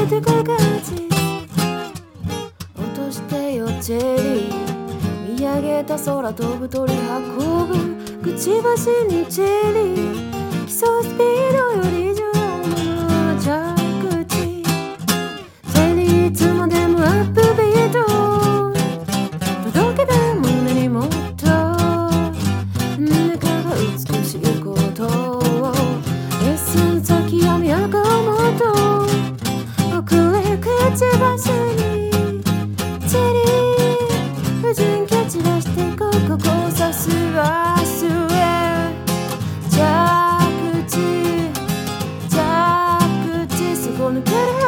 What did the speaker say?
れてく感じ。落としてよチェリー、見上げた空飛ぶ鳥運ぶくちばしにチェリー、競うスピードより重要なのは着地。チェリーいつまでもアップビート、届けた胸にもっと中が美しいことを、レッスン先や都もっと遅れくちばしにチェリー、無人蹴散らしてここ交差すわすへ着地、着地、そこ抜ける